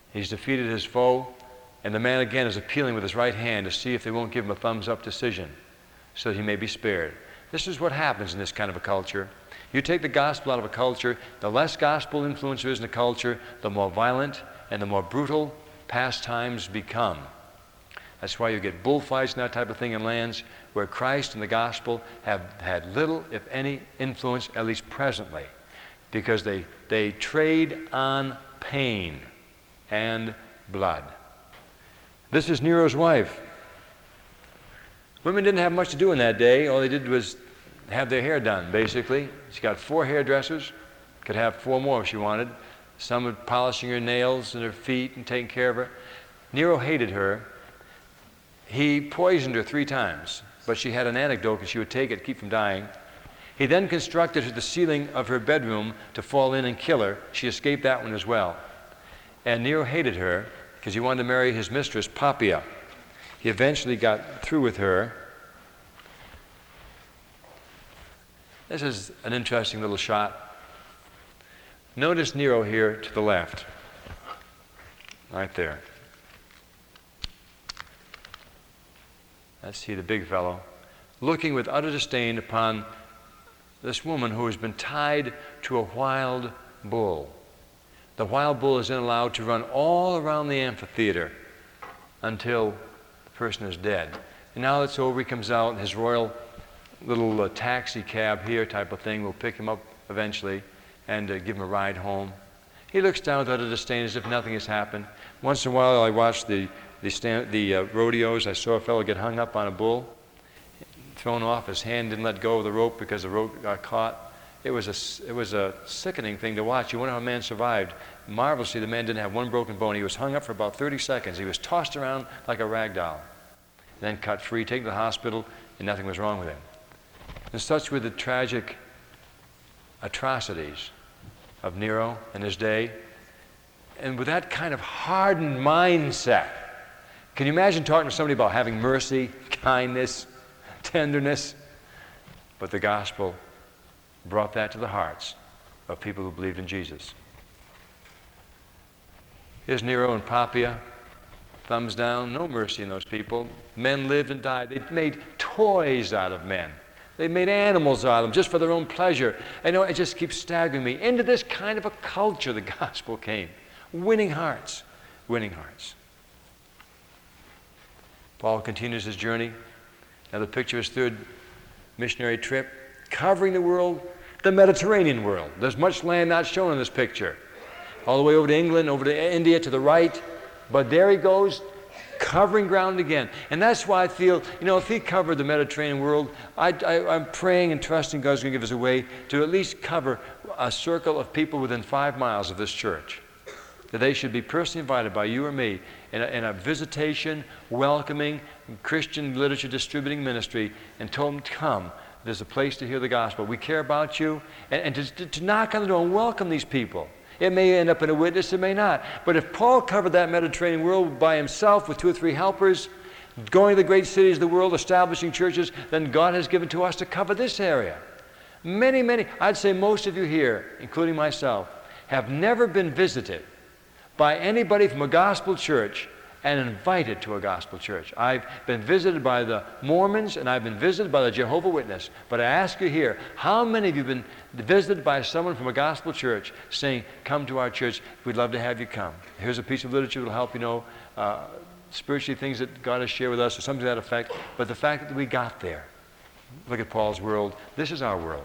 He's defeated his foe, and the man again is appealing with his right hand to see if they won't give him a thumbs-up decision so that he may be spared. This is what happens in this kind of a culture. You take the gospel out of a culture, the less gospel influence there is in the culture, the more violent and the more brutal pastimes become. That's why you get bullfights and that type of thing in lands where Christ and the gospel have had little, if any, influence, at least presently, because they, they trade on pain and blood. This is Nero's wife. Women didn't have much to do in that day. All they did was have their hair done, basically. She got four hairdressers, could have four more if she wanted. Some were polishing her nails and her feet and taking care of her. Nero hated her. He poisoned her three times, but she had an antidote and she would take it to keep from dying. He then constructed the ceiling of her bedroom to fall in and kill her. She escaped that one as well. And Nero hated her because he wanted to marry his mistress, Poppaea. He eventually got through with her. This is an interesting little shot. Notice Nero here to the left, right there. Let's see the big fellow, looking with utter disdain upon this woman who has been tied to a wild bull. The wild bull is then allowed to run all around the amphitheater until the person is dead. And now it's over, he comes out, his royal little uh, taxi cab here type of thing will pick him up eventually and uh, give him a ride home. He looks down with utter disdain as if nothing has happened. Once in a while I watch the, the, stand, the uh, rodeos. I saw a fellow get hung up on a bull, thrown off. His hand didn't let go of the rope because the rope got caught. It was a, it was a sickening thing to watch. You wonder how a man survived. Marvelously, the man didn't have one broken bone. He was hung up for about thirty seconds. He was tossed around like a rag doll. Then cut free, taken to the hospital, and nothing was wrong with him. And such were the tragic atrocities of Nero in his day. And with that kind of hardened mindset, can you imagine talking to somebody about having mercy, kindness, tenderness? But the gospel brought that to the hearts of people who believed in Jesus. Here's Nero and Poppaea, thumbs down, no mercy in those people. Men lived and died. They made toys out of men. They made animals out of them just for their own pleasure. I know it just keeps staggering me. Into this kind of a culture the gospel came. Winning hearts, winning hearts. Paul continues his journey. Now the picture of his third missionary trip, covering the world, the Mediterranean world. There's much land not shown in this picture. All the way over to England, over to India to the right. But there he goes, covering ground again. And that's why I feel, you know, if he covered the Mediterranean world, I, I, I'm praying and trusting God's going to give us a way to at least cover a circle of people within five miles of this church. That they should be personally invited by you or me in a, in a visitation, welcoming, Christian literature distributing ministry, and told them to come. There's a place to hear the gospel. We care about you. And, and to, to knock on the door and welcome these people. It may end up in a witness, it may not. But if Paul covered that Mediterranean world by himself with two or three helpers, going to the great cities of the world, establishing churches, then God has given to us to cover this area. Many, many, I'd say most of you here, including myself, have never been visited by anybody from a gospel church and invited to a gospel church. I've been visited by the Mormons and I've been visited by the Jehovah's Witness. But I ask you here, how many of you have been visited by someone from a gospel church saying, come to our church, we'd love to have you come. Here's a piece of literature that will help you know uh, spiritually things that God has shared with us or something to that effect. But the fact that we got there, look at Paul's world, this is our world.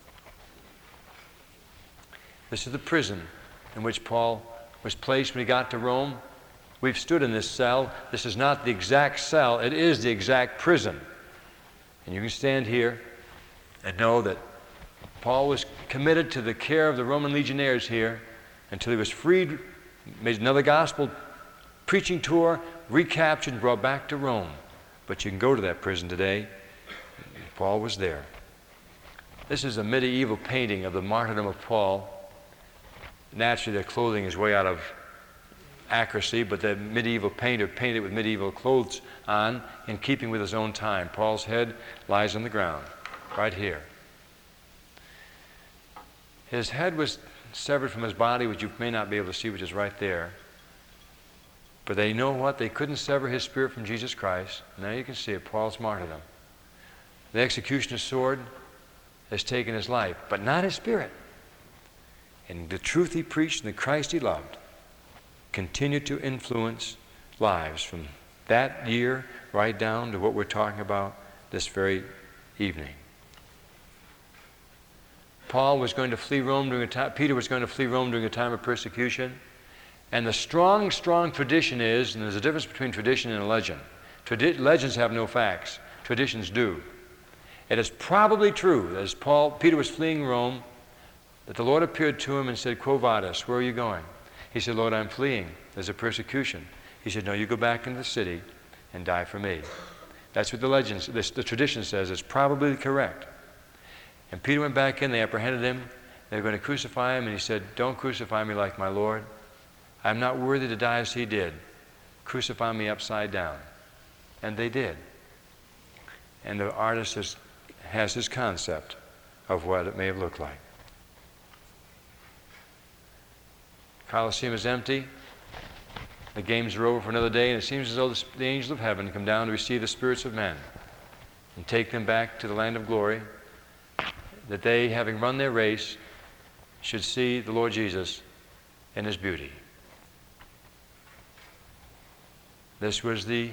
This is the prison in which Paul was placed when he got to Rome. We've stood in this cell. This is not the exact cell. It is the exact prison. And you can stand here and know that Paul was committed to the care of the Roman legionnaires here until he was freed, made another gospel preaching tour, recaptured, and brought back to Rome. But you can go to that prison today. Paul was there. This is a medieval painting of the martyrdom of Paul. Naturally, their clothing is way out of accuracy, but the medieval painter painted with medieval clothes on in keeping with his own time. Paul's head lies on the ground, right here. His head was severed from his body, which you may not be able to see, which is right there. But they know what? They couldn't sever his spirit from Jesus Christ. Now you can see it. Paul's martyrdom. The executioner's sword has taken his life, but not his spirit. And the truth he preached and the Christ he loved continued to influence lives from that year right down to what we're talking about this very evening. Paul was going to flee Rome during a time, Peter was going to flee Rome during a time of persecution. And the strong, strong tradition is, and there's a difference between tradition and a legend. Tradi- legends have no facts. Traditions do. It is probably true that as Paul, Peter was fleeing Rome, that the Lord appeared to him and said, Quo vadis, where are you going? He said, Lord, I'm fleeing. There's a persecution. He said, no, you go back into the city and die for me. That's what the legends, this, the tradition says. It's probably correct. And Peter went back in, they apprehended him, they were going to crucify him, and he said, don't crucify me like my Lord. I'm not worthy to die as he did. Crucify me upside down. And they did. And the artist has, has his concept of what it may have looked like. Colosseum is empty. The games are over for another day, and it seems as though the, the angels of heaven come down to receive the spirits of men and take them back to the land of glory, that they, having run their race, should see the Lord Jesus in his beauty. This was the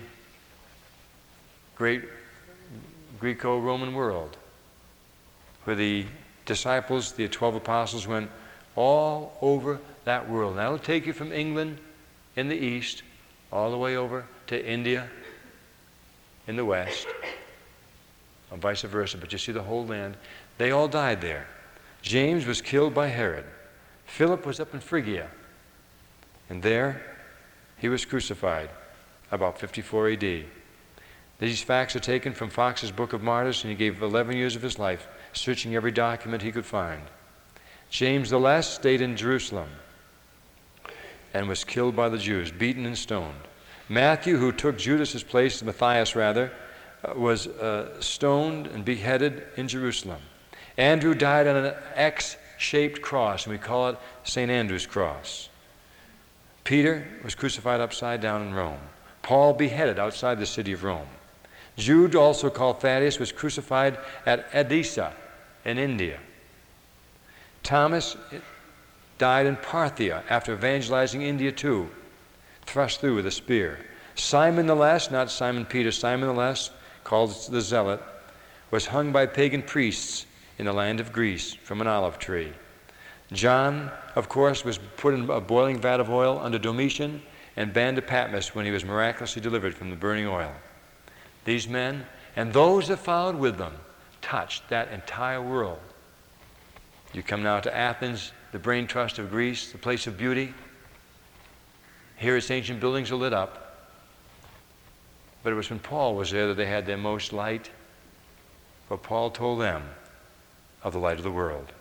great Greco-Roman world, where the disciples, the twelve apostles, went all over that world. Now it'll take you from England in the east all the way over to India in the west, and vice versa, but you see the whole land. They all died there. James was killed by Herod. Philip was up in Phrygia, and there he was crucified about fifty-four A D. These facts are taken from Fox's Book of Martyrs, and he gave eleven years of his life searching every document he could find. James the Less stayed in Jerusalem and was killed by the Jews, beaten and stoned. Matthew, who took Judas's place, Matthias rather, uh, was uh, stoned and beheaded in Jerusalem. Andrew died on an X-shaped cross, and we call it Saint Andrew's cross. Peter was crucified upside down in Rome. Paul beheaded outside the city of Rome. Jude, also called Thaddeus, was crucified at Edessa in India. Thomas died in Parthia after evangelizing India too, thrust through with a spear. Simon the Less, not Simon Peter, Simon the Less, called the Zealot, was hung by pagan priests in the land of Greece from an olive tree. John, of course, was put in a boiling vat of oil under Domitian and banned to Patmos when he was miraculously delivered from the burning oil. These men, and those that followed with them, touched that entire world. You come now to Athens, the brain trust of Greece, the place of beauty. Here its ancient buildings are lit up. But it was when Paul was there that they had their most light. For Paul told them of the light of the world.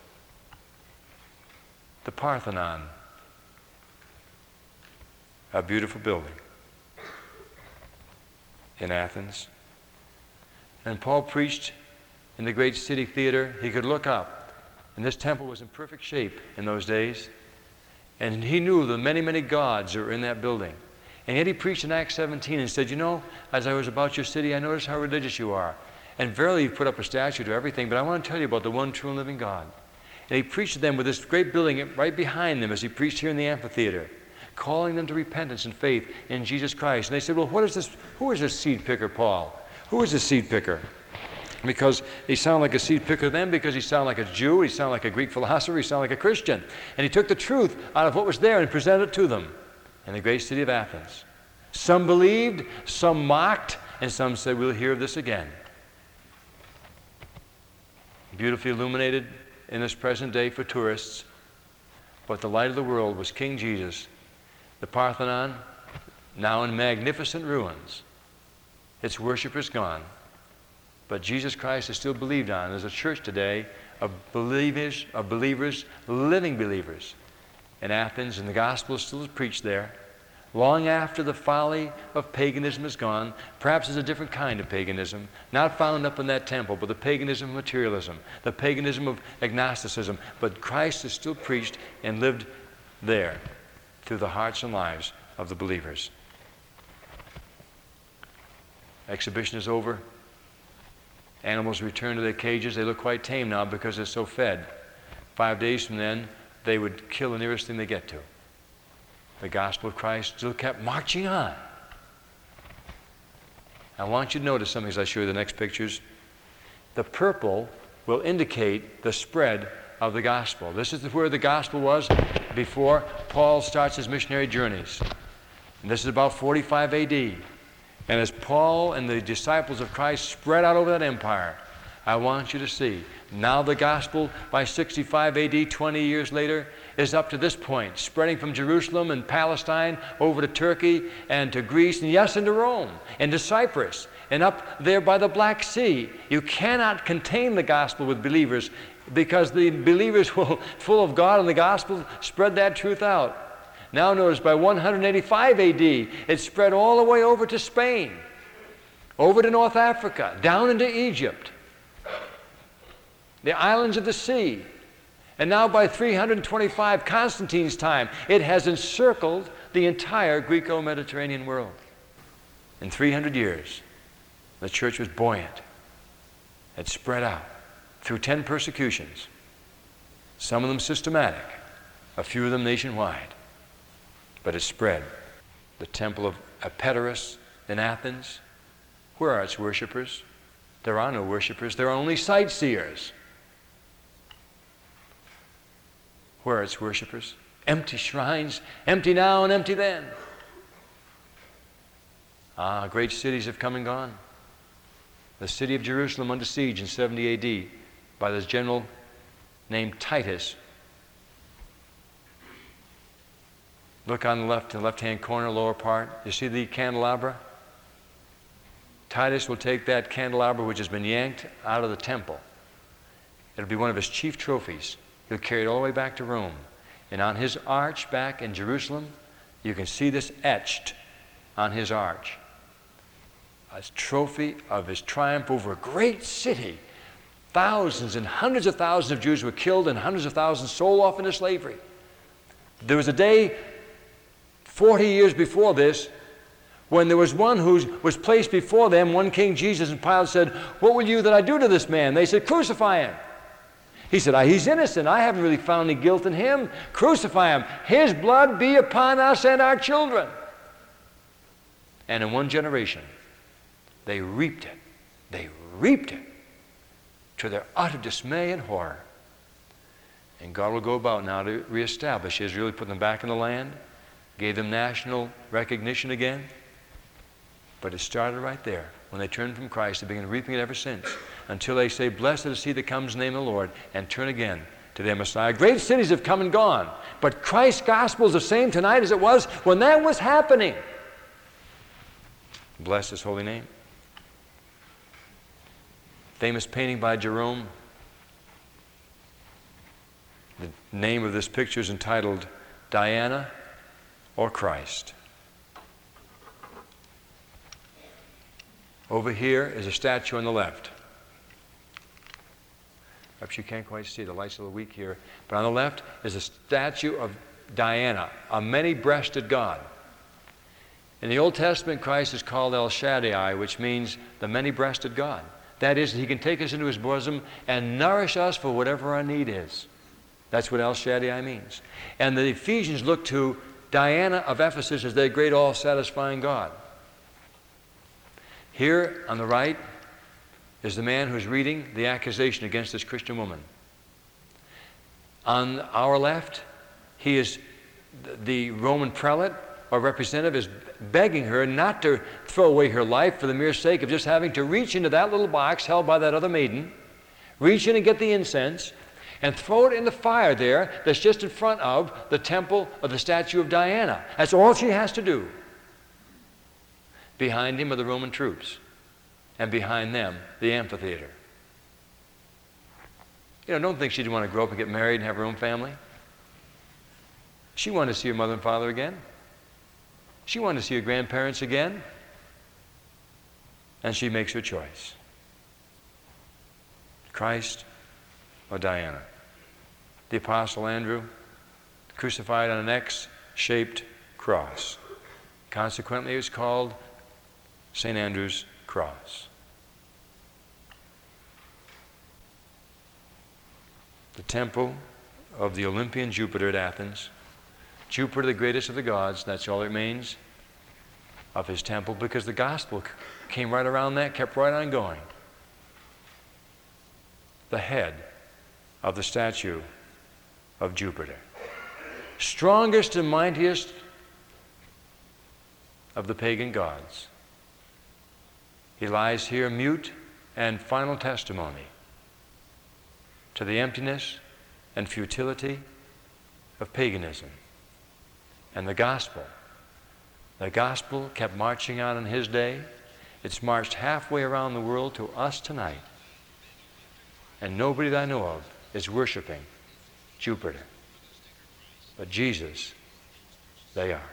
The Parthenon, a beautiful building in Athens. And Paul preached in the great city theater. He could look up, and this temple was in perfect shape in those days. And he knew the many, many gods that were in that building. And yet he preached in Acts seventeen and said, you know, as I was about your city, I noticed how religious you are. And verily you've put up a statue to everything, but I want to tell you about the one true and living God. And he preached to them with this great building right behind them as he preached here in the amphitheater, calling them to repentance and faith in Jesus Christ. And they said, well, what is this? Who is this seed picker, Paul? Who is this seed picker? Because he sounded like a seed picker then, because he sounded like a Jew, he sounded like a Greek philosopher, he sounded like a Christian. And he took the truth out of what was there and presented it to them in the great city of Athens. Some believed, some mocked, and some said, we'll hear of this again. Beautifully illuminated in this present day for tourists, but the light of the world was King Jesus. The Parthenon, now in magnificent ruins. Its worshipers gone. But Jesus Christ is still believed on. There's a church today of believers, of believers, living believers in Athens, and the gospel is still preached there. Long after the folly of paganism is gone, perhaps it's a different kind of paganism, not found up in that temple, but the paganism of materialism, the paganism of agnosticism. But Christ is still preached and lived there through the hearts and lives of the believers. Exhibition is over. Animals return to their cages. They look quite tame now because they're so fed. Five days from then, they would kill the nearest thing they get to. The gospel of Christ still kept marching on. I want you to notice something as I show you the next pictures. The purple will indicate the spread of the gospel. This is where the gospel was before Paul starts his missionary journeys. And this is about forty-five A D. And as Paul and the disciples of Christ spread out over that empire, I want you to see, now the gospel by sixty-five A D, twenty years later, is up to this point, spreading from Jerusalem and Palestine over to Turkey and to Greece, and yes, into Rome, and to Cyprus, and up there by the Black Sea. You cannot contain the gospel with believers because the believers will, full of God and the gospel, spread that truth out. Now notice by one eighty-five A D, it spread all the way over to Spain, over to North Africa, down into Egypt, the islands of the sea. And now by three twenty-five, Constantine's time, it has encircled the entire Greco-Mediterranean world. In three hundred years, the church was buoyant. It spread out through ten persecutions, some of them systematic, a few of them nationwide. But it spread. The temple of Epidaurus in Athens, where are its worshipers? There are no worshipers, there are only sightseers. Where are its worshipers? Empty shrines, empty now and empty then. Ah, great cities have come and gone. The city of Jerusalem under siege in seventy A D by this general named Titus. Look on the left, the left-hand corner, lower part. You see the candelabra? Titus will take that candelabra which has been yanked out of the temple. It'll be one of his chief trophies. He'll carry it all the way back to Rome. And on his arch back in Jerusalem, you can see this etched on his arch. A trophy of his triumph over a great city. Thousands and hundreds of thousands of Jews were killed and hundreds of thousands sold off into slavery. There was a day forty years before this, when there was one who was placed before them, one King Jesus, and Pilate said, "What will you that I do to this man?" They said, "Crucify him." He said, "He's innocent. I haven't really found any guilt in him. Crucify him. His blood be upon us and our children." And in one generation, they reaped it. They reaped it to their utter dismay and horror. And God will go about now to reestablish Israel, put them back in the land, gave them national recognition again. But it started right there. When they turned from Christ, they've been reaping it ever since, until they say, "Blessed is he that comes in the name of the Lord," and turn again to their Messiah. Great cities have come and gone, but Christ's gospel is the same tonight as it was when that was happening. Bless his holy name. Famous painting by Jerome. The name of this picture is entitled Diana or Christ. Over here is a statue on the left. Perhaps you can't quite see, the light's a little weak here. But on the left is a statue of Diana, a many-breasted god. In the Old Testament, Christ is called El Shaddai, which means the many-breasted God. That is, he can take us into his bosom and nourish us for whatever our need is. That's what El Shaddai means. And the Ephesians look to Diana of Ephesus as their great all-satisfying God. Here on the right is the man who's reading the accusation against this Christian woman. On our left, he is the Roman prelate or representative is begging her not to throw away her life for the mere sake of just having to reach into that little box held by that other maiden, reach in and get the incense, and throw it in the fire there that's just in front of the temple of the statue of Diana. That's all she has to do. Behind him are the Roman troops, and behind them, the amphitheater. You know, don't think she didn't want to grow up and get married and have her own family. She wanted to see her mother and father again. She wanted to see her grandparents again. And she makes her choice. Christ or Diana. The Apostle Andrew, crucified on an X-shaped cross. Consequently, it was called Saint Andrew's cross. The temple of the Olympian Jupiter at Athens. Jupiter, the greatest of the gods, that's all it remains of his temple, because the gospel came right around that, kept right on going. The head of the statue of Jupiter. Strongest and mightiest of the pagan gods. He lies here mute and final testimony to the emptiness and futility of paganism. And the gospel. The gospel kept marching on in his day. It's marched halfway around the world to us tonight. And nobody that I know of is worshiping Jupiter. But Jesus, they are.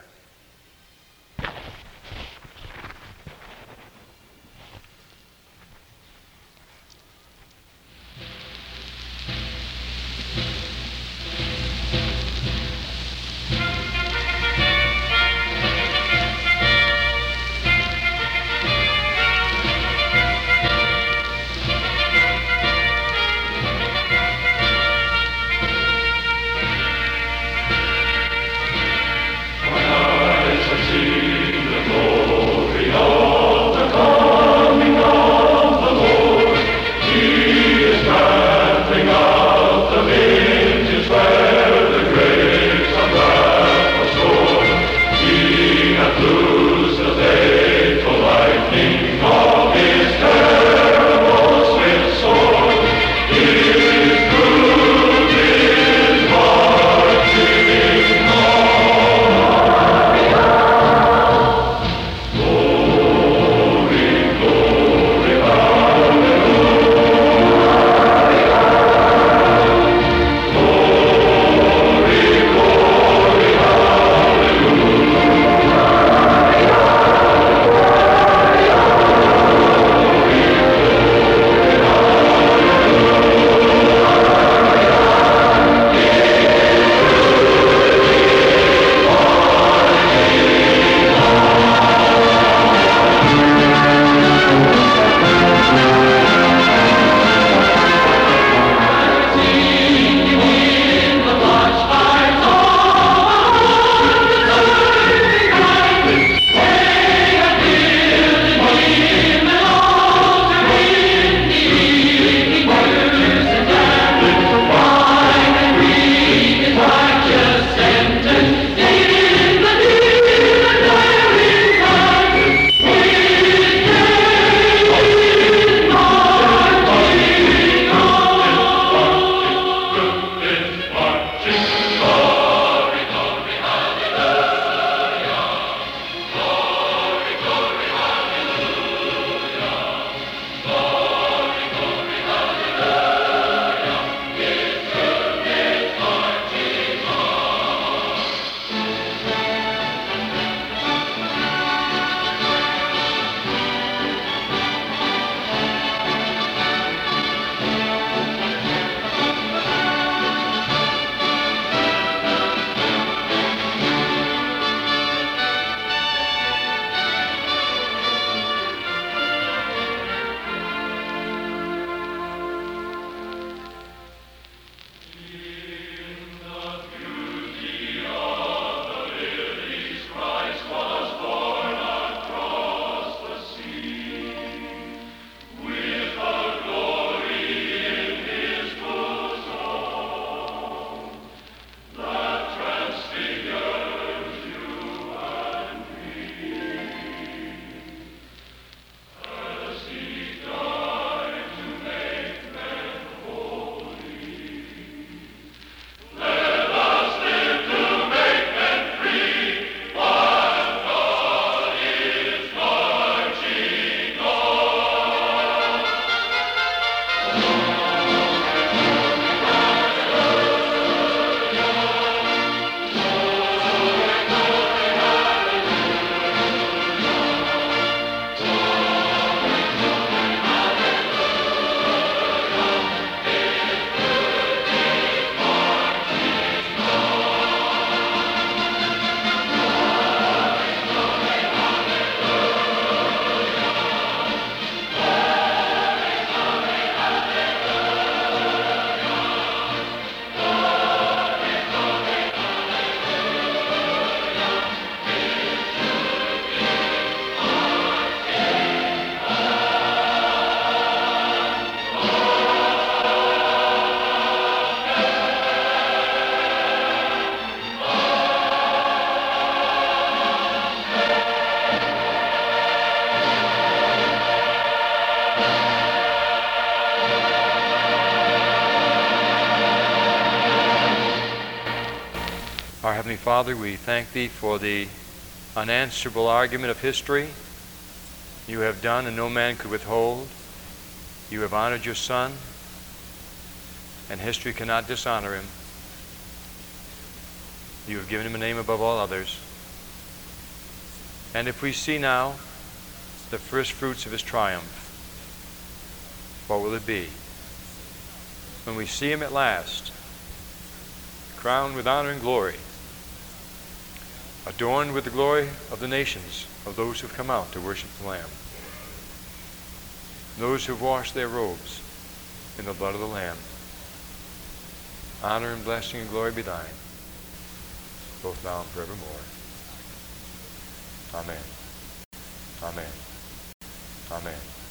One Our Heavenly Father, we thank Thee for the unanswerable argument of history. You have done and no man could withhold. You have honored your Son, and history cannot dishonor him. You have given him a name above all others. And if we see now the first fruits of his triumph, what will it be? When we see him at last, crowned with honor and glory, adorned with the glory of the nations, of those who have come out to worship the Lamb, those who have washed their robes in the blood of the Lamb. Honor and blessing and glory be thine, both now and forevermore. Amen. Amen. Amen.